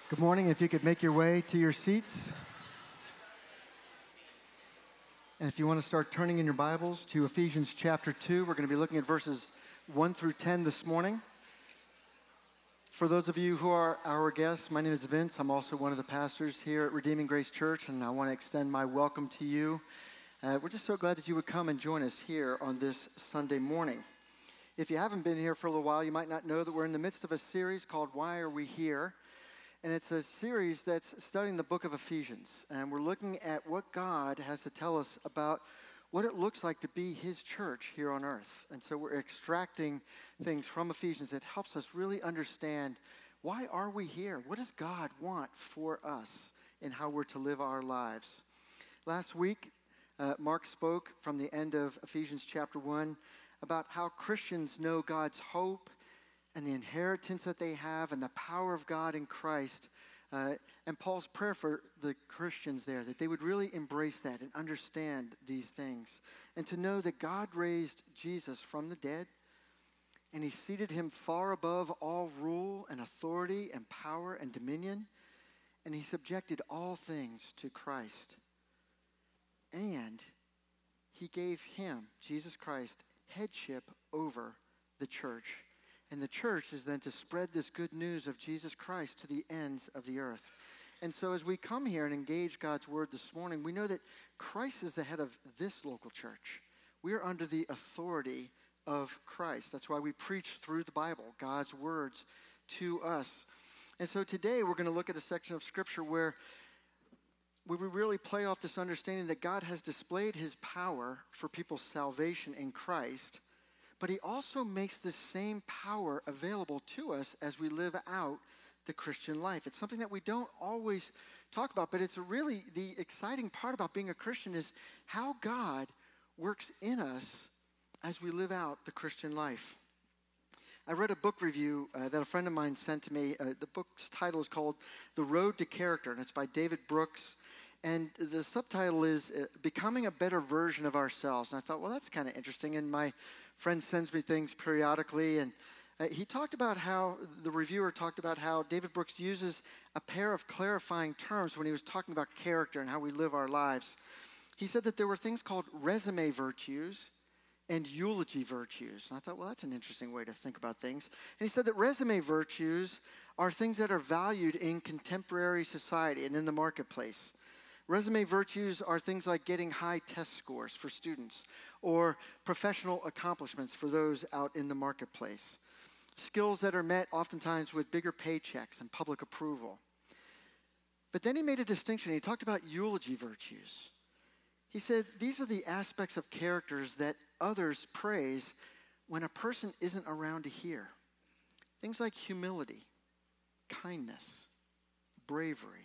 Good morning. If you could make your way to your seats. And if you want to start turning in your Bibles to Ephesians chapter 2, we're going to be looking at verses 1 through 10 this morning. For those of you who are our guests, my name is Vince. I'm also one of the pastors here at Redeeming Grace Church, and I want to extend my welcome to you. We're just so glad that you would come and join us here on this Sunday morning. If you haven't been here for a little while, you might not know that we're in the midst of a series called Why Are We Here? And it's a series that's studying the book of Ephesians. And we're looking at what God has to tell us about what it looks like to be his church here on earth. And so we're extracting things from Ephesians that helps us really understand, why are we here? What does God want for us in how we're to live our lives? Last week, Mark spoke from the end of Ephesians chapter 1 about how Christians know God's hope and the inheritance that they have and the power of God in Christ. And Paul's prayer for the Christians there, that they would really embrace that and understand these things. And to know that God raised Jesus from the dead, and he seated him far above all rule and authority and power and dominion, and he subjected all things to Christ. And he gave him, Jesus Christ, headship over the church. And the church is then to spread this good news of Jesus Christ to the ends of the earth. And so as we come here and engage God's word this morning, we know that Christ is the head of this local church. We are under the authority of Christ. That's why we preach through the Bible, God's words to us. And so today we're going to look at a section of Scripture where we really play off this understanding that God has displayed his power for people's salvation in Christ, but he also makes this same power available to us as we live out the Christian life. It's something that we don't always talk about, but it's really the exciting part about being a Christian is how God works in us as we live out the Christian life. I read a book review that a friend of mine sent to me. The book's title is called The Road to Character, and it's by David Brooks. And the subtitle is Becoming a Better Version of Ourselves. And I thought, well, that's kind of interesting. And my friend sends me things periodically. And he talked about how, the reviewer talked about how David Brooks uses a pair of clarifying terms when he was talking about character and how we live our lives. He said that there were things called resume virtues and eulogy virtues. And I thought, well, that's an interesting way to think about things. And he said that resume virtues are things that are valued in contemporary society and in the marketplace. Resume virtues are things like getting high test scores for students or professional accomplishments for those out in the marketplace. Skills that are met oftentimes with bigger paychecks and public approval. But then he made a distinction. He talked about eulogy virtues. He said these are the aspects of characters that others praise when a person isn't around to hear. Things like humility, kindness, bravery.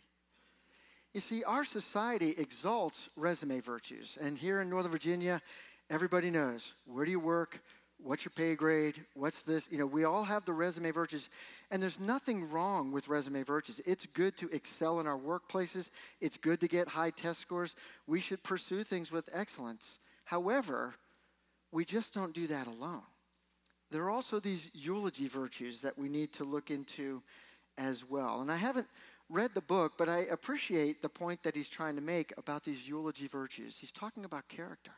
You see, our society exalts resume virtues. And here in Northern Virginia, everybody knows, where do you work? What's your pay grade? What's this? You know, we all have the resume virtues. And there's nothing wrong with resume virtues. It's good to excel in our workplaces. It's good to get high test scores. We should pursue things with excellence. However, we just don't do that alone. There are also these eulogy virtues that we need to look into as well. And I haven't read the book, but I appreciate the point that he's trying to make about these eulogy virtues. He's talking about character.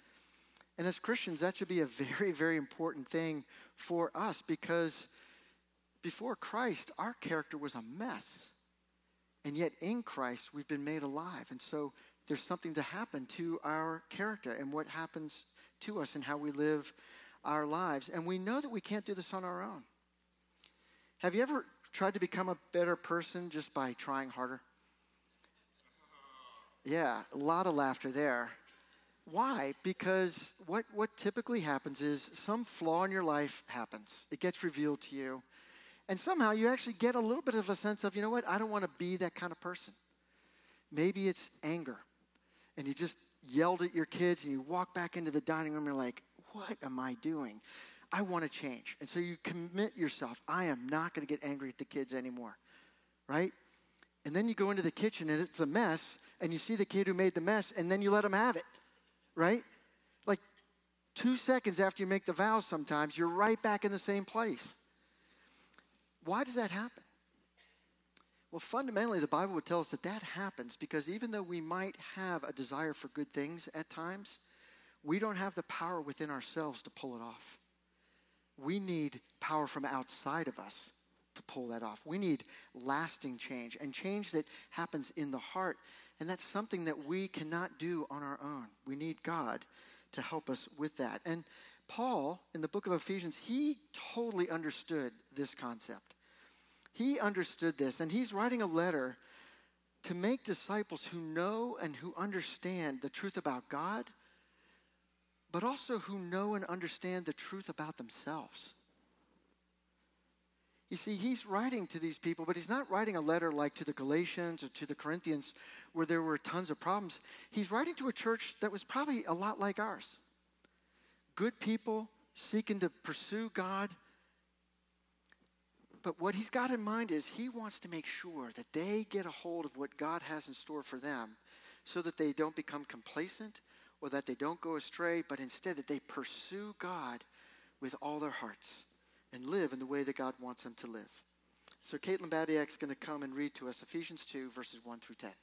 And as Christians, that should be a very, very important thing for us because before Christ, our character was a mess. And yet in Christ, we've been made alive. And so there's something to happen to our character and what happens to us and how we live our lives. And we know that we can't do this on our own. Have you ever tried to become a better person just by trying harder? Yeah, a lot of laughter there. Why? Because what typically happens is some flaw in your life happens. It gets revealed to you. And somehow you actually get a little bit of a sense of, you know what, I don't want to be that kind of person. Maybe it's anger. And you just yelled at your kids and you walk back into the dining room and you're like, what am I doing? I want to change. And so you commit yourself. I am not going to get angry at the kids anymore, right? And then you go into the kitchen and it's a mess and you see the kid who made the mess and then you let him have it, right? Like 2 seconds after you make the vow sometimes, you're right back in the same place. Why does that happen? Well, fundamentally, the Bible would tell us that that happens because even though we might have a desire for good things at times, we don't have the power within ourselves to pull it off. We need power from outside of us to pull that off. We need lasting change and change that happens in the heart. And that's something that we cannot do on our own. We need God to help us with that. And Paul, in the book of Ephesians, he totally understood this concept. He understood this, and he's writing a letter to make disciples who know and who understand the truth about God, but also who know and understand the truth about themselves. You see, he's writing to these people, but he's not writing a letter like to the Galatians or to the Corinthians where there were tons of problems. He's writing to a church that was probably a lot like ours. Good people seeking to pursue God. But what he's got in mind is he wants to make sure that they get a hold of what God has in store for them so that they don't become complacent or that they don't go astray, but instead that they pursue God with all their hearts and live in the way that God wants them to live. So Caitlin Babiak's going to come and read to us Ephesians 2, verses 1 through 10.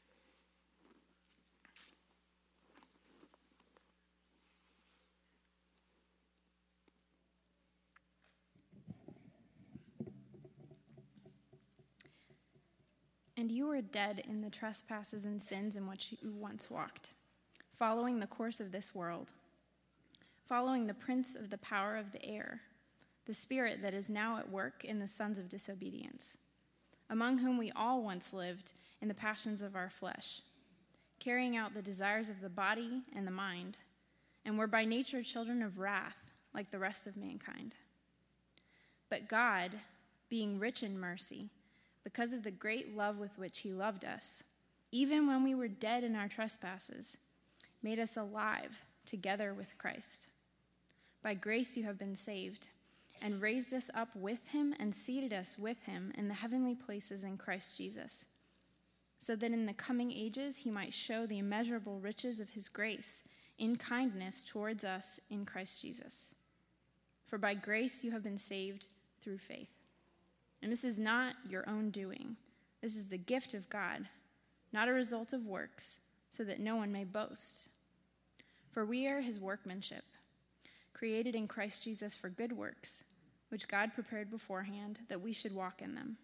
And you were dead in the trespasses and sins in which you once walked, following the course of this world, following the prince of the power of the air, the spirit that is now at work in the sons of disobedience, among whom we all once lived in the passions of our flesh, carrying out the desires of the body and the mind, and were by nature children of wrath, like the rest of mankind. But God, being rich in mercy, because of the great love with which he loved us, even when we were dead in our trespasses, made us alive together with Christ. By grace you have been saved, and raised us up with him and seated us with him in the heavenly places in Christ Jesus, so that in the coming ages he might show the immeasurable riches of his grace in kindness towards us in Christ Jesus. For by grace you have been saved through faith. And this is not your own doing. This is the gift of God, not a result of works, so that no one may boast. For we are his workmanship, created in Christ Jesus for good works, which God prepared beforehand that we should walk in them.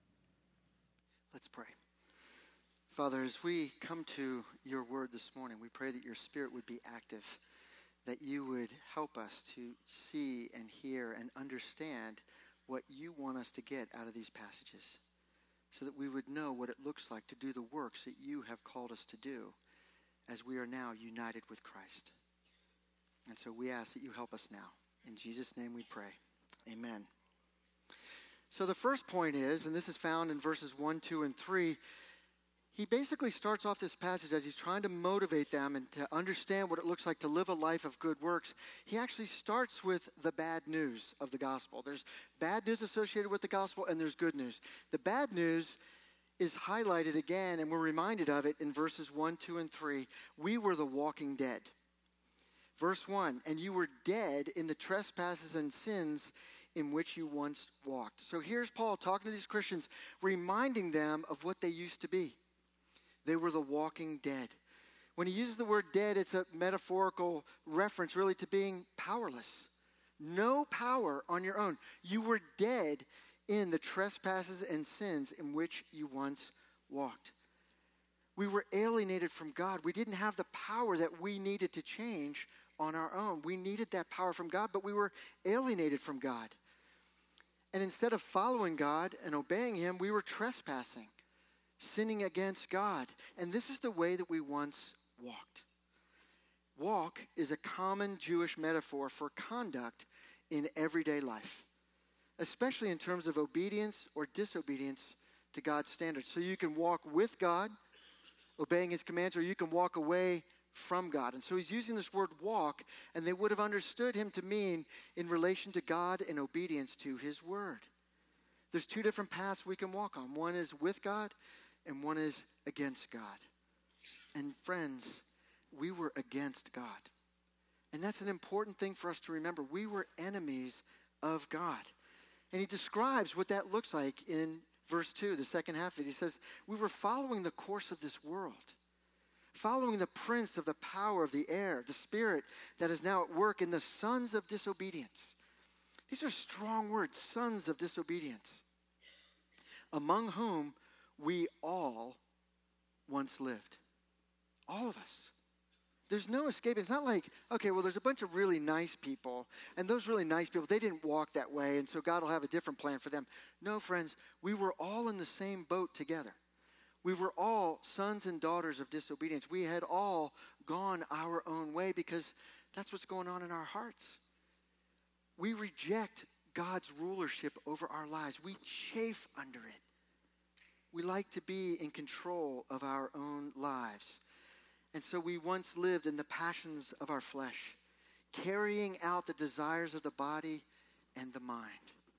Let's pray. Father, as we come to your word this morning, we pray that your Spirit would be active, that you would help us to see and hear and understand what you want us to get out of these passages, so that we would know what it looks like to do the works that you have called us to do as we are now united with Christ. And so we ask that you help us now. In Jesus' name we pray. Amen. So the first point is, and this is found in verses 1, 2, and 3, he basically starts off this passage as he's trying to motivate them and to understand what it looks like to live a life of good works. He actually starts with the bad news of the gospel. There's bad news associated with the gospel, and there's good news. The bad news is highlighted again, and we're reminded of it in verses 1, 2, and 3. We were the walking dead. Verse 1, and you were dead in the trespasses and sins in which you once walked. So here's Paul talking to these Christians, reminding them of what they used to be. They were the walking dead. When he uses the word dead, it's a metaphorical reference really to being powerless. No power on your own. You were dead in the trespasses and sins in which you once walked. We were alienated from God. We didn't have the power that we needed to change on our own. We needed that power from God, but we were alienated from God. And instead of following God and obeying him, we were trespassing, sinning against God. And this is the way that we once walked. Walk is a common Jewish metaphor for conduct in everyday life, especially in terms of obedience or disobedience to God's standards. So you can walk with God, obeying his commands, or you can walk away from God. And so he's using this word walk, and they would have understood him to mean in relation to God and obedience to his word. There's two different paths we can walk on. One is with God, and one is against God. And friends, we were against God. And that's an important thing for us to remember. We were enemies of God. And he describes what that looks like in verse 2, the second half of it, he says, we were following the course of this world, following the prince of the power of the air, the spirit that is now at work in the sons of disobedience. These are strong words, sons of disobedience, among whom we all once lived. All of us. There's no escaping. It's not like, okay, well, there's a bunch of really nice people, and those really nice people, they didn't walk that way, and so God will have a different plan for them. No, friends, we were all in the same boat together. We were all sons and daughters of disobedience. We had all gone our own way because that's what's going on in our hearts. We reject God's rulership over our lives. We chafe under it. We like to be in control of our own lives. And so we once lived in the passions of our flesh, carrying out the desires of the body and the mind.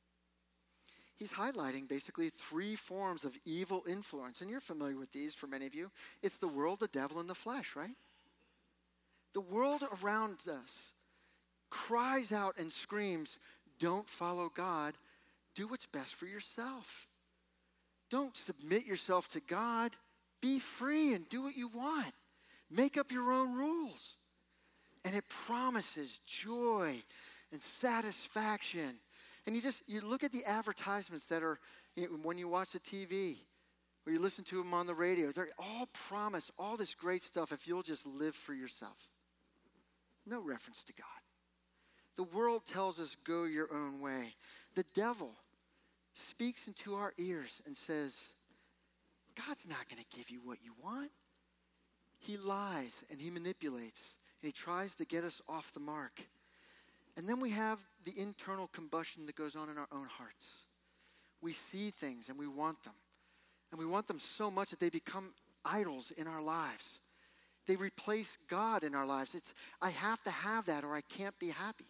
He's highlighting basically three forms of evil influence. And you're familiar with these for many of you. It's the world, the devil, and the flesh, right? The world around us cries out and screams, don't follow God. Do what's best for yourself. Don't submit yourself to God. Be free and do what you want. Make up your own rules. And it promises joy and satisfaction. And you look at the advertisements that are, when you watch the TV or you listen to them on the radio, they all promise all this great stuff if you'll just live for yourself. No reference to God. The world tells us, go your own way. The devil speaks into our ears and says, God's not going to give you what you want. He lies and he manipulates and he tries to get us off the mark. And then we have the internal combustion that goes on in our own hearts. We see things and we want them. And we want them so much that they become idols in our lives. They replace God in our lives. I have to have that or I can't be happy.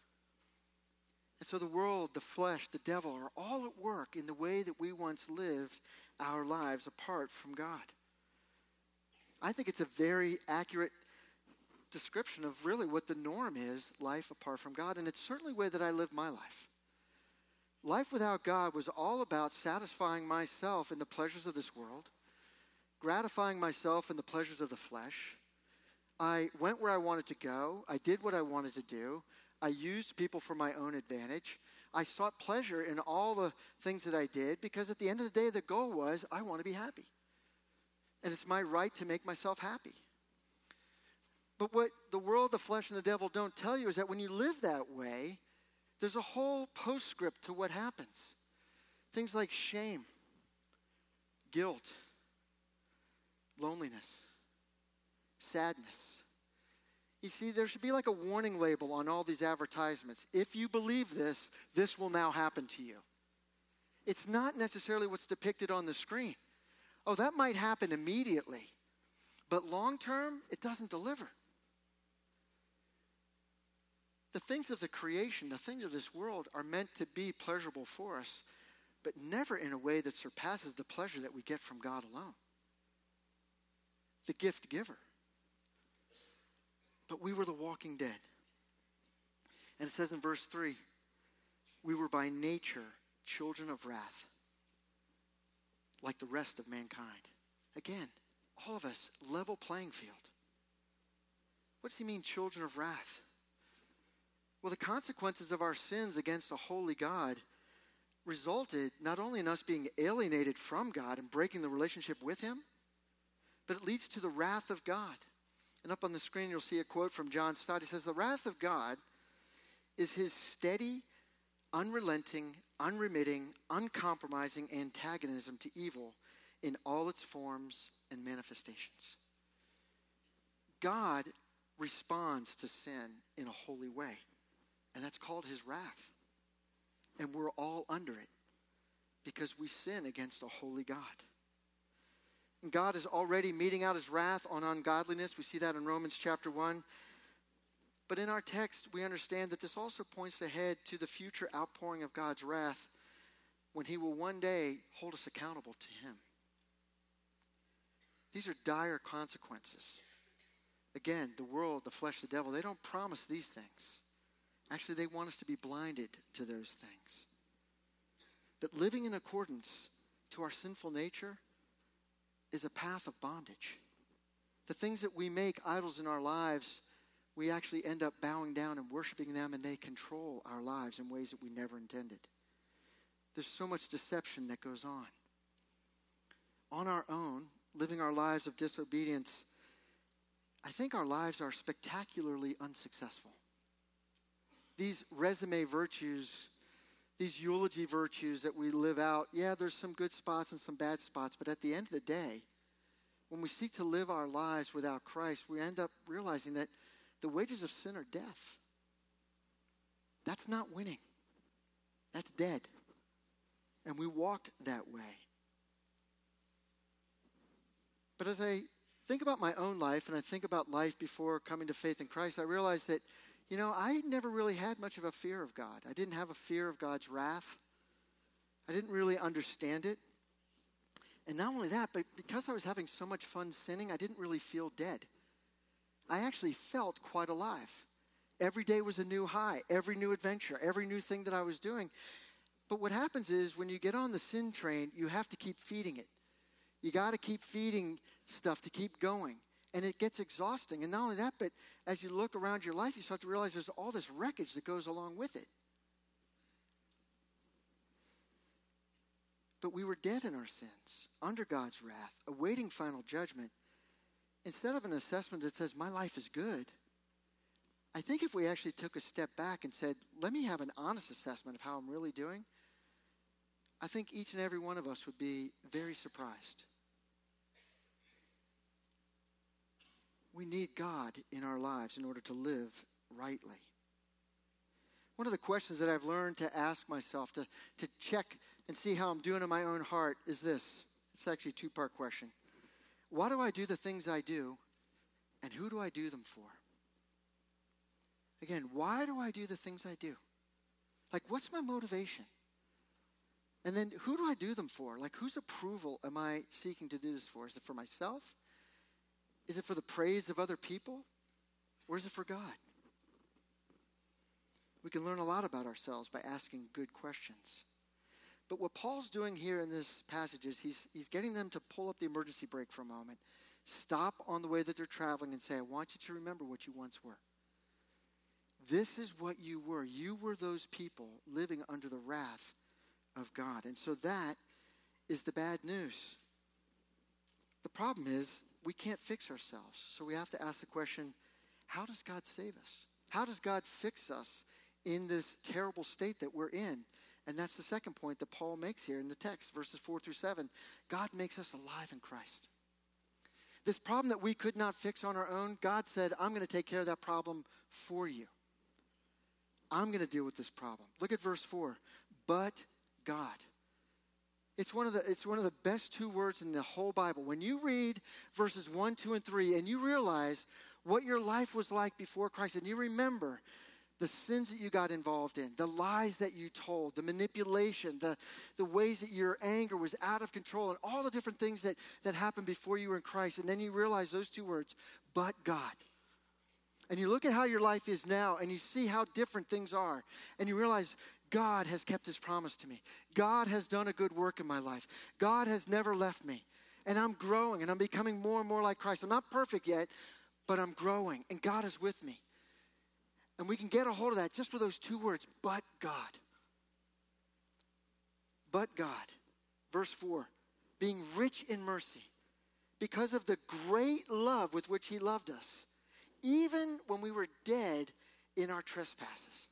And so the world, the flesh, the devil are all at work in the way that we once lived our lives apart from God. I think it's a very accurate description of really what the norm is, life apart from God. And it's certainly the way that I lived my life. Life without God was all about satisfying myself in the pleasures of this world, gratifying myself in the pleasures of the flesh. I went where I wanted to go. I did what I wanted to do. I used people for my own advantage. I sought pleasure in all the things that I did because at the end of the day, the goal was I want to be happy. And it's my right to make myself happy. But what the world, the flesh, and the devil don't tell you is that when you live that way, there's a whole postscript to what happens. Things like shame, guilt, loneliness, sadness. You see, there should be like a warning label on all these advertisements. If you believe this, this will now happen to you. It's not necessarily what's depicted on the screen. Oh, that might happen immediately. But long term, it doesn't deliver. The things of the creation, the things of this world are meant to be pleasurable for us, but never in a way that surpasses the pleasure that we get from God alone. The gift giver. But we were the walking dead. And it says in verse 3, we were by nature children of wrath, like the rest of mankind. Again, all of us, level playing field. What does he mean, children of wrath? Well, the consequences of our sins against a holy God resulted not only in us being alienated from God and breaking the relationship with him, but it leads to the wrath of God. And up on the screen, you'll see a quote from John Stott. He says, the wrath of God is his steady, unrelenting, unremitting, uncompromising antagonism to evil in all its forms and manifestations. God responds to sin in a holy way, and that's called his wrath. And we're all under it because we sin against a holy God. And God is already meting out his wrath on ungodliness. We see that in Romans chapter 1. But in our text, we understand that this also points ahead to the future outpouring of God's wrath when he will one day hold us accountable to him. These are dire consequences. Again, the world, the flesh, the devil, they don't promise these things. Actually, they want us to be blinded to those things. But living in accordance to our sinful nature is a path of bondage. The things that we make idols in our lives, we actually end up bowing down and worshiping them, and they control our lives in ways that we never intended. There's so much deception that goes on. On our own, living our lives of disobedience, I think our lives are spectacularly unsuccessful. These resume virtues, these eulogy virtues that we live out, yeah, there's some good spots and some bad spots, but at the end of the day, when we seek to live our lives without Christ, we end up realizing that the wages of sin are death. That's not winning. That's dead. And we walked that way. But as I think about my own life and I think about life before coming to faith in Christ, I realize that, I never really had much of a fear of God. I didn't have a fear of God's wrath. I didn't really understand it. And not only that, but because I was having so much fun sinning, I didn't really feel dead. I actually felt quite alive. Every day was a new high, every new adventure, every new thing that I was doing. But what happens is when you get on the sin train, you have to keep feeding it. You got to keep feeding stuff to keep going. And it gets exhausting. And not only that, but as you look around your life, you start to realize there's all this wreckage that goes along with it. But we were dead in our sins, under God's wrath, awaiting final judgment. Instead of an assessment that says, my life is good, I think if we actually took a step back and said, let me have an honest assessment of how I'm really doing, I think each and every one of us would be very surprised. We need God in our lives in order to live rightly. One of the questions that I've learned to ask myself, to check and see how I'm doing in my own heart is this. It's actually a two-part question. Why do I do the things I do, and who do I do them for? Again, why do I do the things I do? Like, what's my motivation? And then who do I do them for? Like, whose approval am I seeking to do this for? Is it for myself? Is it for the praise of other people? Or is it for God? We can learn a lot about ourselves by asking good questions. But what Paul's doing here in this passage is he's getting them to pull up the emergency brake for a moment. Stop on the way that they're traveling and say, I want you to remember what you once were. This is what you were. You were those people living under the wrath of God. And so that is the bad news. The problem is we can't fix ourselves. So we have to ask the question, how does God save us? How does God fix us in this terrible state that we're in? And that's the second point that Paul makes here in the text, verses 4-7. God makes us alive in Christ. This problem that we could not fix on our own, God said, I'm going to take care of that problem for you. I'm going to deal with this problem. Look at verse 4. But God. It's one of the best two words in the whole Bible. When you read verses 1, 2, and 3, and you realize what your life was like before Christ, and you remember the sins that you got involved in, the lies that you told, the manipulation, the ways that your anger was out of control, and all the different things that happened before you were in Christ, and then you realize those two words, but God. And you look at how your life is now, and you see how different things are, and you realize God has kept his promise to me. God has done a good work in my life. God has never left me. And I'm growing, and I'm becoming more and more like Christ. I'm not perfect yet, but I'm growing, and God is with me. And we can get a hold of that just with those two words, but God. But God. Verse 4, being rich in mercy, because of the great love with which he loved us, even when we were dead in our trespasses.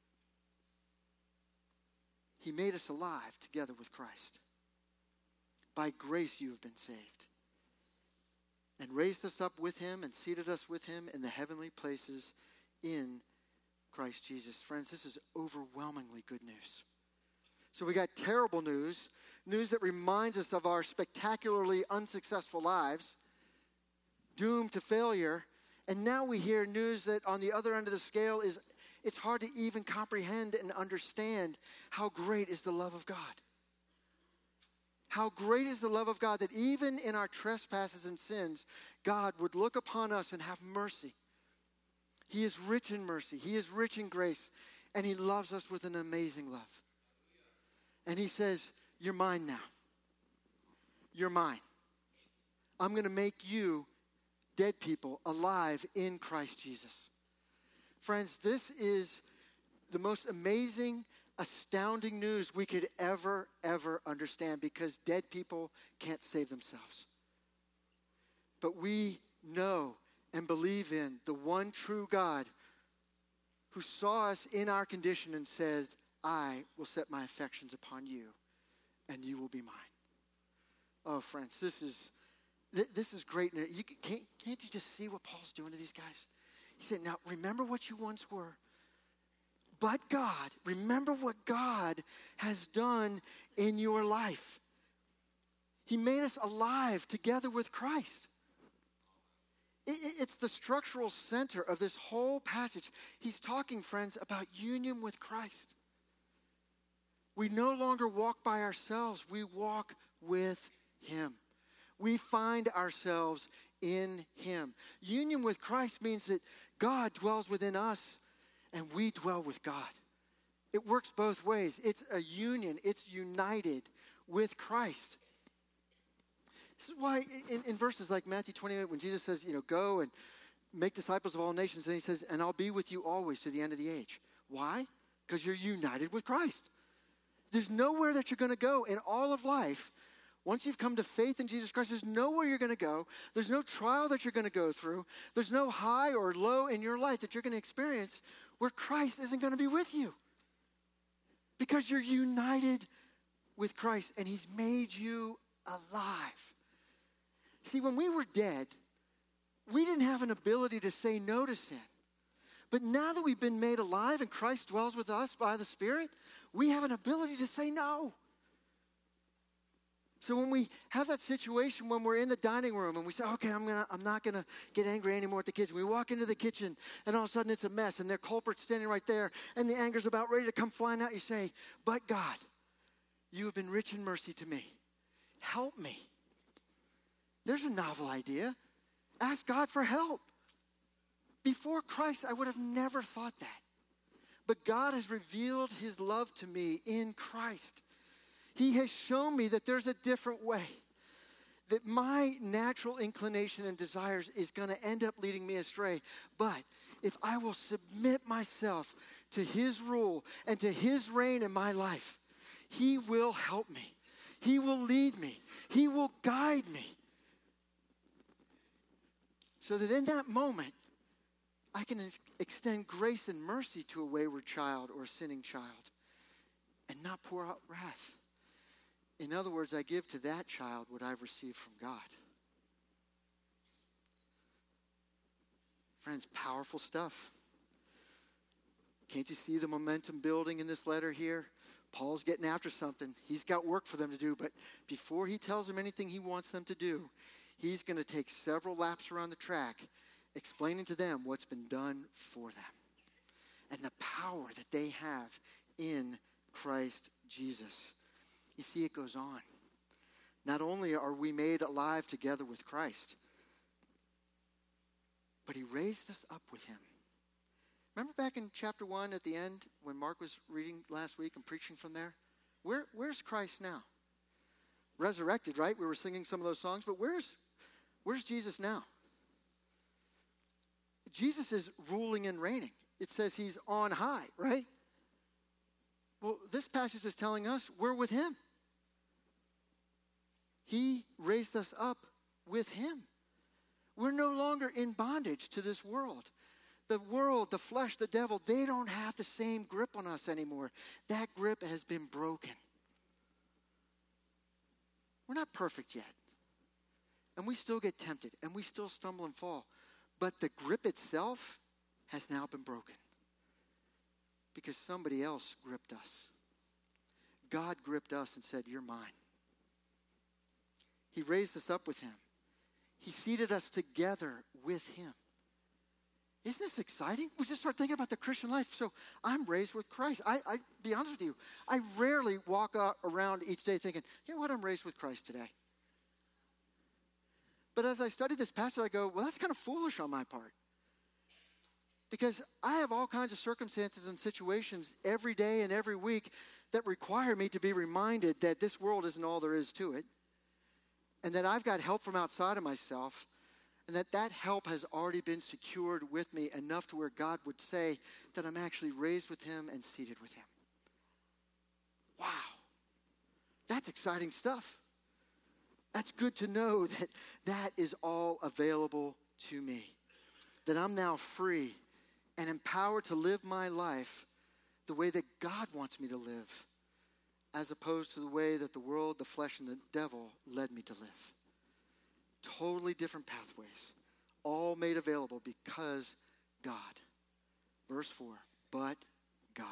He made us alive together with Christ. By grace you have been saved. And raised us up with him and seated us with him in the heavenly places in Christ Jesus. Friends, this is overwhelmingly good news. So we got terrible news that reminds us of our spectacularly unsuccessful lives, doomed to failure. And now we hear news that on the other end of the scale it's hard to even comprehend and understand how great is the love of God. How great is the love of God that even in our trespasses and sins, God would look upon us and have mercy. He is rich in mercy. He is rich in grace. And he loves us with an amazing love. And he says, you're mine now. you're mine. I'm going to make you, dead people, alive in Christ Jesus. Friends, this is the most amazing, astounding news we could ever understand, because dead people can't save themselves. But we know and believe in the one true God who saw us in our condition and says, I will set my affections upon you, and you will be mine. Oh, friends, this is great. Can't you just see what Paul's doing to these guys? He said, now remember what you once were. But God, remember what God has done in your life. He made us alive together with Christ. It's the structural center of this whole passage. He's talking, friends, about union with Christ. We no longer walk by ourselves. We walk with Him. We find ourselves in Him. Union with Christ means that God dwells within us and we dwell with God. It works both ways. It's a union. It's united with Christ. This is why in verses like Matthew 28, when Jesus says, go and make disciples of all nations, and He says, and I'll be with you always to the end of the age. Why? Because you're united with Christ. There's nowhere that you're going to go in all of life. Once you've come to faith in Jesus Christ, there's nowhere you're going to go. There's no trial that you're going to go through. There's no high or low in your life that you're going to experience where Christ isn't going to be with you. Because you're united with Christ and He's made you alive. See, when we were dead, we didn't have an ability to say no to sin. But now that we've been made alive and Christ dwells with us by the Spirit, we have an ability to say no. So when we have that situation when we're in the dining room and we say, okay, I'm not going to get angry anymore at the kids. We walk into the kitchen and all of a sudden it's a mess and their culprit's standing right there and the anger's about ready to come flying out. You say, but God, you have been rich in mercy to me. Help me. There's a novel idea. Ask God for help. Before Christ, I would have never thought that. But God has revealed His love to me in Christ. He has shown me that there's a different way. That my natural inclination and desires is going to end up leading me astray. But if I will submit myself to His rule and to His reign in my life, He will help me. He will lead me. He will guide me. So that in that moment, I can extend grace and mercy to a wayward child or a sinning child and not pour out wrath. In other words, I give to that child what I've received from God. Friends, powerful stuff. Can't you see the momentum building in this letter here? Paul's getting after something. He's got work for them to do, but before he tells them anything he wants them to do, he's going to take several laps around the track, explaining to them what's been done for them and the power that they have in Christ Jesus. You see, it goes on. Not only are we made alive together with Christ, but He raised us up with Him. Remember back in chapter 1 at the end when Mark was reading last week and preaching from there? Where's Christ now? Resurrected, right? We were singing some of those songs, but where's Jesus now? Jesus is ruling and reigning. It says He's on high, right? Well, this passage is telling us we're with Him. He raised us up with Him. We're no longer in bondage to this world. The world, the flesh, the devil, they don't have the same grip on us anymore. That grip has been broken. We're not perfect yet. And we still get tempted, and we still stumble and fall. But the grip itself has now been broken. Because somebody else gripped us. God gripped us and said, you're mine. He raised us up with Him. He seated us together with Him. Isn't this exciting? We just start thinking about the Christian life. So I'm raised with Christ. I be honest with you, I rarely walk around each day thinking, you know what, I'm raised with Christ today. But as I study this passage, I go, well, that's kind of foolish on my part. Because I have all kinds of circumstances and situations every day and every week that require me to be reminded that this world isn't all there is to it. and that I've got help from outside of myself, and that help has already been secured with me enough to where God would say that I'm actually raised with him and seated with him. Wow. That's exciting stuff. That's good to know that that is all available to me. That I'm now free and empowered to live my life the way that God wants me to live, as opposed to the way that the world, the flesh, and the devil led me to live. Totally different pathways, all made available because God. Verse 4, but God.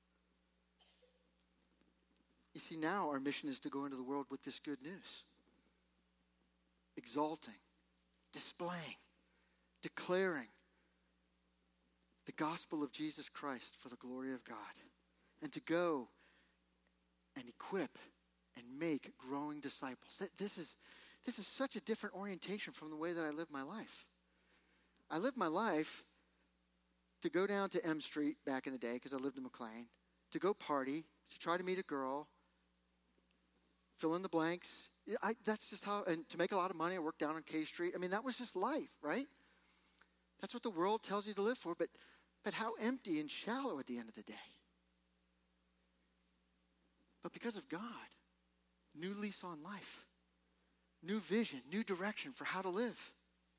You see, now our mission is to go into the world with this good news. Exalting, displaying, declaring the gospel of Jesus Christ for the glory of God. And to go and equip and make growing disciples. This is such a different orientation from the way that I live my life. I lived my life to go down to M Street back in the day, because I lived in McLean, to go party, to try to meet a girl, fill in the blanks. That's just how, and to make a lot of money, I worked down on K Street. I mean, that was just life, right? That's what the world tells you to live for, but how empty and shallow at the end of the day. But because of God, new lease on life, new vision, new direction for how to live.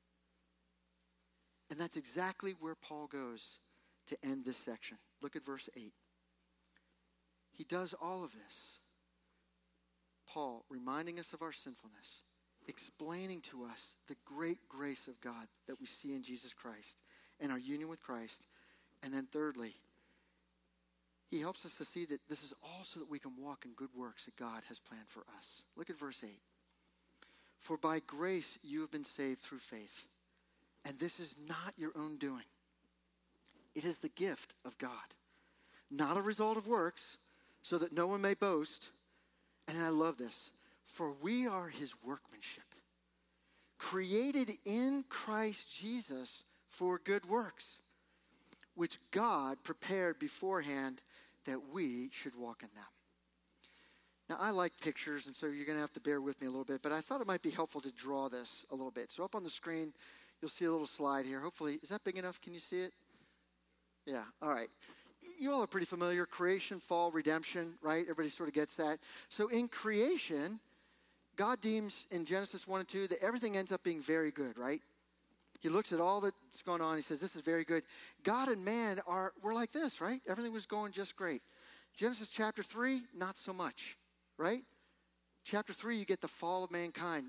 And that's exactly where Paul goes to end this section. Look at verse 8. He does all of this. Paul reminding us of our sinfulness, explaining to us the great grace of God that we see in Jesus Christ and our union with Christ. And then thirdly, he helps us to see that this is all so that we can walk in good works that God has planned for us. Look at verse 8. For by grace you have been saved through faith. And this is not your own doing. It is the gift of God, not a result of works, so that no one may boast. And I love this. For we are his workmanship, created in Christ Jesus for good works, which God prepared beforehand that we should walk in them. Now, I like pictures, and so you're going to have to bear with me a little bit, but I thought it might be helpful to draw this a little bit. So up on the screen, you'll see a little slide here. Hopefully, is that big enough? Can you see it? Yeah, all right. You all are pretty familiar. Creation, fall, redemption, right? Everybody sort of gets that. So in creation, God deems in Genesis 1 and 2 that everything ends up being very good, right? He looks at all that's going on. He says, this is very good. God and man we're like this, right? Everything was going just great. Genesis chapter 3, not so much, right? Chapter 3, you get the fall of mankind.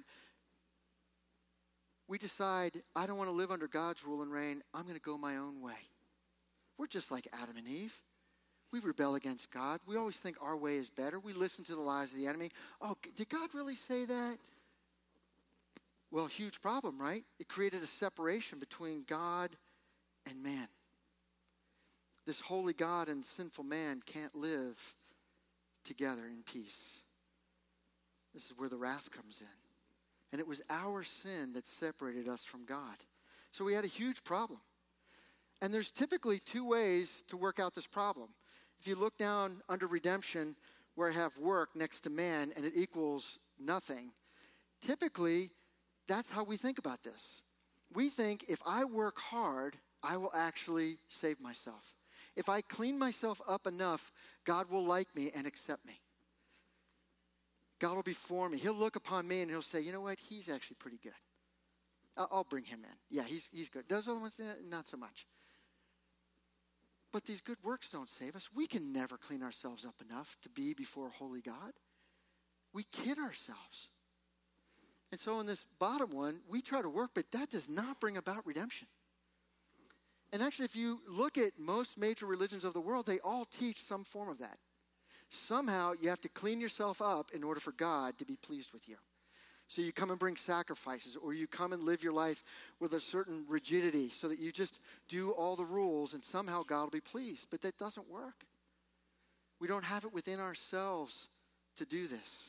We decide, I don't want to live under God's rule and reign. I'm going to go my own way. We're just like Adam and Eve. We rebel against God. We always think our way is better. We listen to the lies of the enemy. Oh, did God really say that? Well, huge problem, right? It created a separation between God and man. This holy God and sinful man can't live together in peace. This is where the wrath comes in. And it was our sin that separated us from God. So we had a huge problem. And there's typically two ways to work out this problem. If you look down under redemption, where I have work next to man and it equals nothing, typically that's how we think about this. We think if I work hard, I will actually save myself. If I clean myself up enough, God will like me and accept me. God will be for me. He'll look upon me and he'll say, you know what? He's actually pretty good. I'll bring him in. Yeah, he's good. Those other ones, not so much. But these good works don't save us. We can never clean ourselves up enough to be before a holy God. We kid ourselves. And so in this bottom one, we try to work, but that does not bring about redemption. And actually, if you look at most major religions of the world, they all teach some form of that. Somehow, you have to clean yourself up in order for God to be pleased with you. So you come and bring sacrifices, or you come and live your life with a certain rigidity so that you just do all the rules and somehow God will be pleased. But that doesn't work. We don't have it within ourselves to do this.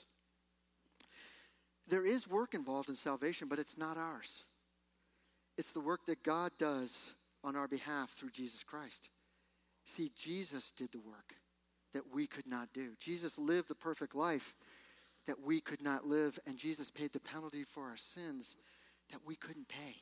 There is work involved in salvation, but it's not ours. It's the work that God does on our behalf through Jesus Christ. See, Jesus did the work that we could not do. Jesus lived the perfect life, that we could not live, and Jesus paid the penalty for our sins that we couldn't pay.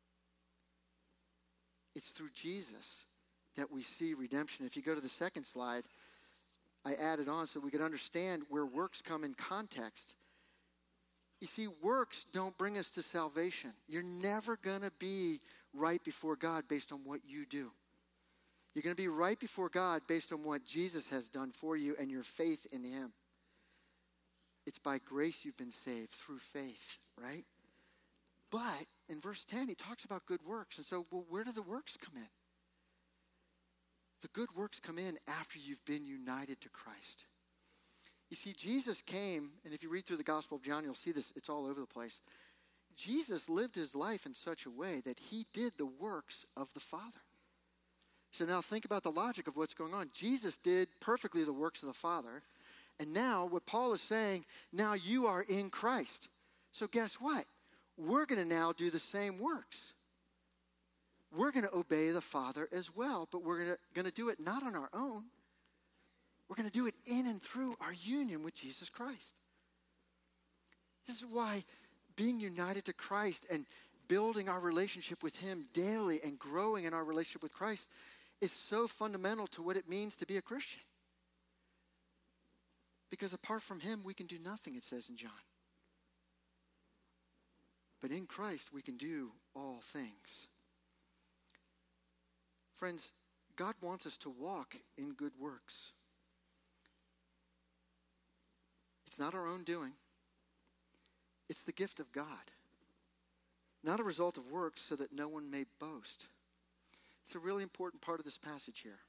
It's through Jesus that we see redemption. If you go to the second slide, I added on so we could understand where works come in context. You see, works don't bring us to salvation. You're never going to be right before God based on what you do. You're going to be right before God based on what Jesus has done for you and your faith in him. It's by grace you've been saved through faith, right? But in verse 10, he talks about good works. And so, well, where do the works come in? The good works come in after you've been united to Christ. You see, Jesus came, and if you read through the Gospel of John, you'll see this. It's all over the place. Jesus lived his life in such a way that he did the works of the Father. So now think about the logic of what's going on. Jesus did perfectly the works of the Father. And now what Paul is saying, now you are in Christ. So guess what? We're going to now do the same works. We're going to obey the Father as well, but we're going to do it not on our own. We're going to do it in and through our union with Jesus Christ. This is why being united to Christ and building our relationship with him daily and growing in our relationship with Christ is so fundamental to what it means to be a Christian. Because apart from him, we can do nothing, it says in John. But in Christ, we can do all things. Friends, God wants us to walk in good works. It's not our own doing. It's the gift of God. Not a result of works so that no one may boast. It's a really important part of this passage here.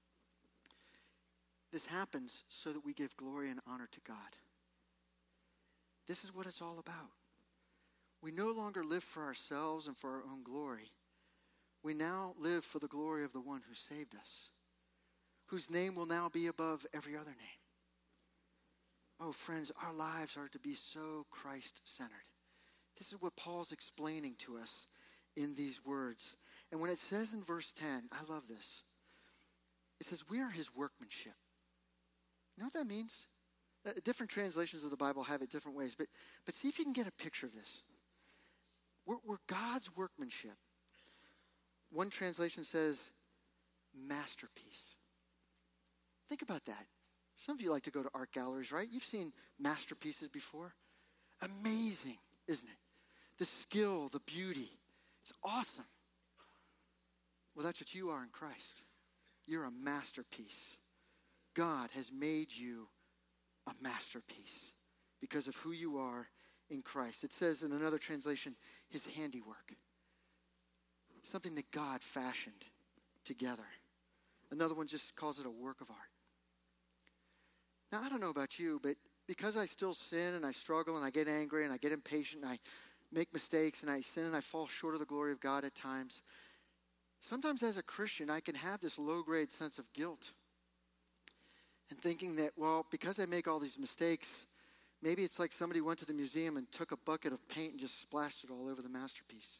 This happens so that we give glory and honor to God. This is what it's all about. We no longer live for ourselves and for our own glory. We now live for the glory of the one who saved us, whose name will now be above every other name. Oh, friends, our lives are to be so Christ-centered. This is what Paul's explaining to us in these words. And when it says in verse 10, I love this. It says, we are his workmanship. You know what that means? Different translations of the Bible have it different ways, but see if you can get a picture of this. We're God's workmanship. One translation says, masterpiece. Think about that. Some of you like to go to art galleries, right? You've seen masterpieces before. Amazing, isn't it? The skill, the beauty. It's awesome. Well, that's what you are in Christ. You're a masterpiece. God has made you a masterpiece because of who you are in Christ. It says in another translation, his handiwork. Something that God fashioned together. Another one just calls it a work of art. Now, I don't know about you, but because I still sin and I struggle and I get angry and I get impatient and I make mistakes and I sin and I fall short of the glory of God at times, sometimes as a Christian, I can have this low-grade sense of guilt and thinking that, well, because I make all these mistakes, maybe it's like somebody went to the museum and took a bucket of paint and just splashed it all over the masterpiece.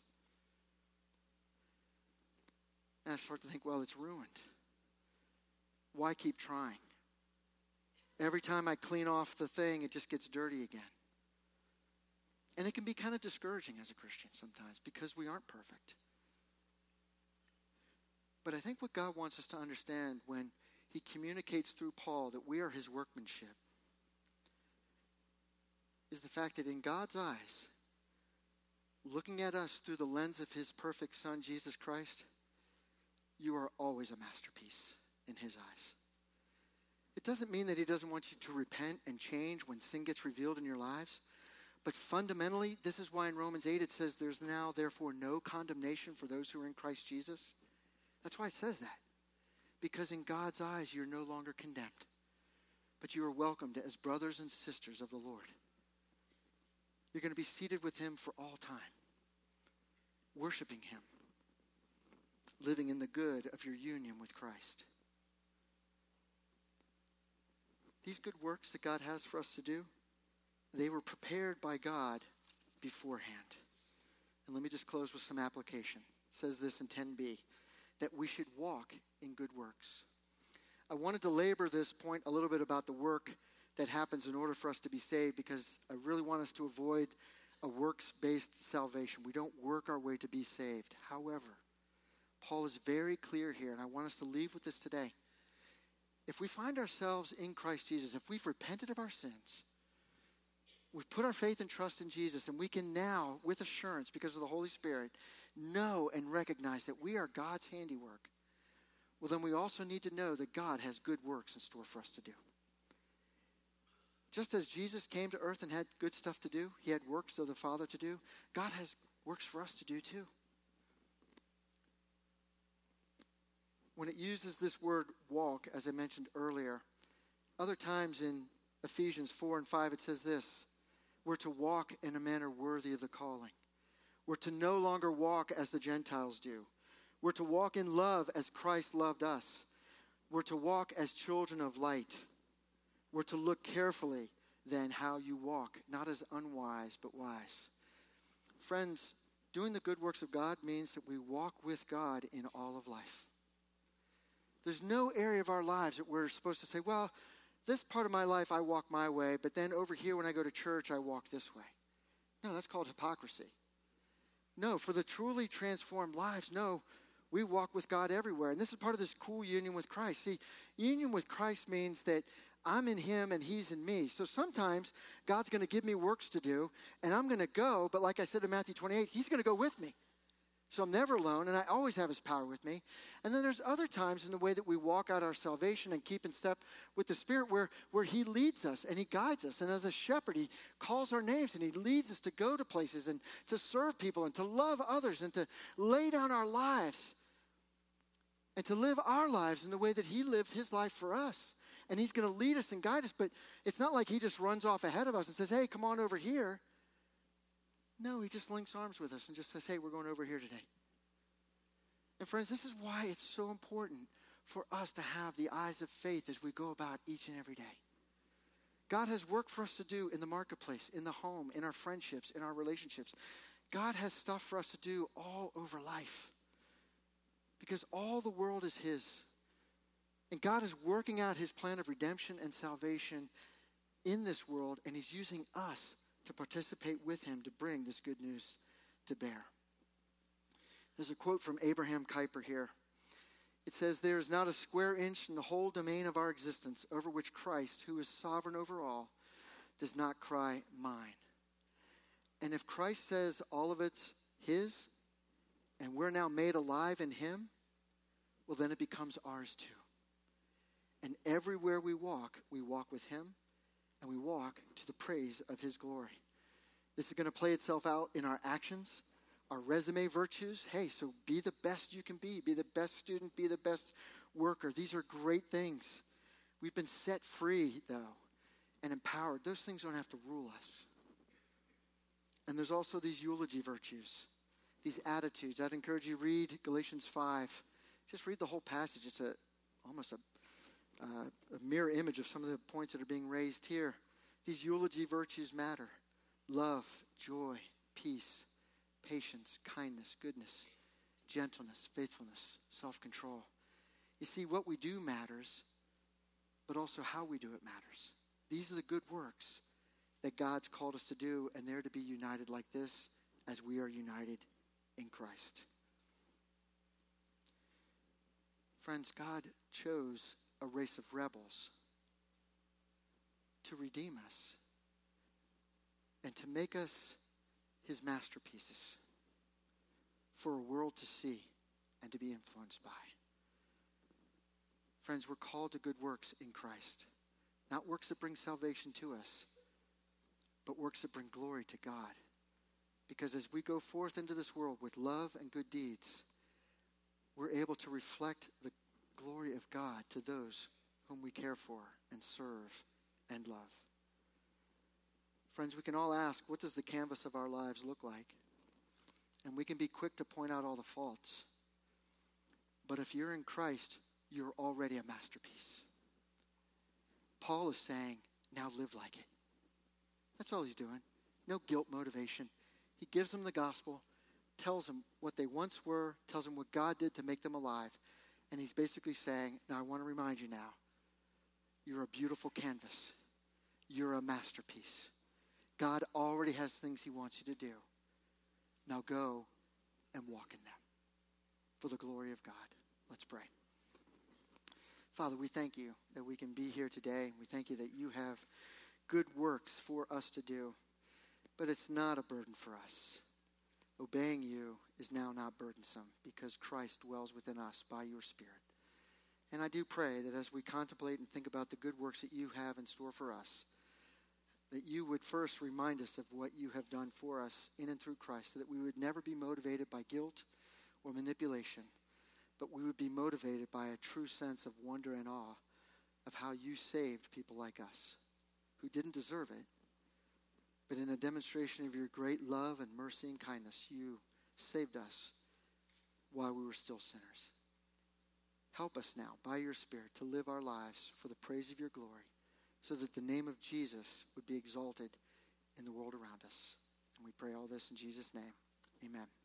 And I start to think, well, it's ruined. Why keep trying? Every time I clean off the thing, it just gets dirty again. And it can be kind of discouraging as a Christian sometimes because we aren't perfect. But I think what God wants us to understand when he communicates through Paul that we are his workmanship is the fact that in God's eyes, looking at us through the lens of his perfect Son, Jesus Christ, you are always a masterpiece in his eyes. It doesn't mean that he doesn't want you to repent and change when sin gets revealed in your lives. But fundamentally, this is why in Romans 8 it says there's now therefore no condemnation for those who are in Christ Jesus. That's why it says that. Because in God's eyes, you're no longer condemned. But you are welcomed as brothers and sisters of the Lord. You're going to be seated with him for all time. Worshiping him. Living in the good of your union with Christ. These good works that God has for us to do, they were prepared by God beforehand. And let me just close with some application. It says this in 10b, that we should walk in good works. I wanted to labor this point a little bit about the work that happens in order for us to be saved, because I really want us to avoid a works-based salvation. We don't work our way to be saved. However, Paul is very clear here, and I want us to leave with this today. If we find ourselves in Christ Jesus, if we've repented of our sins, we've put our faith and trust in Jesus, and we can now, with assurance, because of the Holy Spirit, know and recognize that we are God's handiwork, well, then we also need to know that God has good works in store for us to do. Just as Jesus came to earth and had good stuff to do, he had works of the Father to do, God has works for us to do too. When it uses this word walk, as I mentioned earlier, other times in Ephesians 4 and 5, it says this: we're to walk in a manner worthy of the calling. We're to no longer walk as the Gentiles do. We're to walk in love as Christ loved us. We're to walk as children of light. We're to look carefully then how you walk, not as unwise, but wise. Friends, doing the good works of God means that we walk with God in all of life. There's no area of our lives that we're supposed to say, well, this part of my life I walk my way, but then over here when I go to church, I walk this way. No, that's called hypocrisy. No, for the truly transformed lives, no, we walk with God everywhere. And this is part of this cool union with Christ. See, union with Christ means that I'm in him and he's in me. So sometimes God's going to give me works to do, and I'm going to go, but like I said in Matthew 28, he's going to go with me. So I'm never alone, and I always have his power with me. And then there's other times in the way that we walk out our salvation and keep in step with the Spirit where he leads us and he guides us. And as a shepherd, he calls our names and he leads us to go to places and to serve people and to love others and to lay down our lives and to live our lives in the way that he lived his life for us. And he's going to lead us and guide us, but it's not like he just runs off ahead of us and says, hey, come on over here. No, he just links arms with us and just says, hey, we're going over here today. And friends, this is why it's so important for us to have the eyes of faith as we go about each and every day. God has work for us to do in the marketplace, in the home, in our friendships, in our relationships. God has stuff for us to do all over life, because all the world is his. And God is working out his plan of redemption and salvation in this world, and he's using us to participate with him to bring this good news to bear. There's a quote from Abraham Kuyper here. It says, there is not a square inch in the whole domain of our existence over which Christ, who is sovereign over all, does not cry, mine. And if Christ says all of it's his, and we're now made alive in him, well, then it becomes ours too. And everywhere we walk with him, and we walk to the praise of his glory. This is going to play itself out in our actions, our resume virtues. Hey, so be the best you can be the best student, be the best worker. These are great things. We've been set free, though, and empowered. Those things don't have to rule us. And there's also these eulogy virtues, these attitudes. I'd encourage you to read Galatians 5. Just read the whole passage. It's almost a mirror image of some of the points that are being raised here. These eulogy virtues matter. Love, joy, peace, patience, kindness, goodness, gentleness, faithfulness, self-control. You see, what we do matters, but also how we do it matters. These are the good works that God's called us to do, and they're to be united like this as we are united in Christ. Friends, God chose a race of rebels to redeem us and to make us his masterpieces for a world to see and to be influenced by. Friends, we're called to good works in Christ. Not works that bring salvation to us, but works that bring glory to God. Because as we go forth into this world with love and good deeds, we're able to reflect the glory of God to those whom we care for and serve and love. Friends, we can all ask, what does the canvas of our lives look like? And we can be quick to point out all the faults. But if you're in Christ, you're already a masterpiece. Paul is saying, now live like it. That's all he's doing. No guilt motivation. He gives them the gospel, tells them what they once were, tells them what God did to make them alive. And he's basically saying, now I want to remind you now, you're a beautiful canvas. You're a masterpiece. God already has things he wants you to do. Now go and walk in them for the glory of God. Let's pray. Father, we thank you that we can be here today. We thank you that you have good works for us to do, but it's not a burden for us. Obeying you is now not burdensome because Christ dwells within us by your Spirit. And I do pray that as we contemplate and think about the good works that you have in store for us, that you would first remind us of what you have done for us in and through Christ, so that we would never be motivated by guilt or manipulation, but we would be motivated by a true sense of wonder and awe of how you saved people like us who didn't deserve it, but in a demonstration of your great love and mercy and kindness, you saved us while we were still sinners. Help us now, by your Spirit, to live our lives for the praise of your glory, so that the name of Jesus would be exalted in the world around us. And we pray all this in Jesus' name. Amen.